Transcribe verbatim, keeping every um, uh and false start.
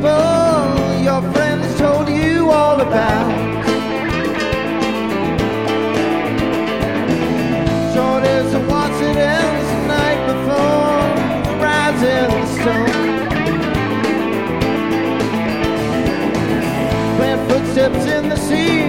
people your friends told you all about. Short as it once it ends the night before the rising sun. Plant footsteps in the sea.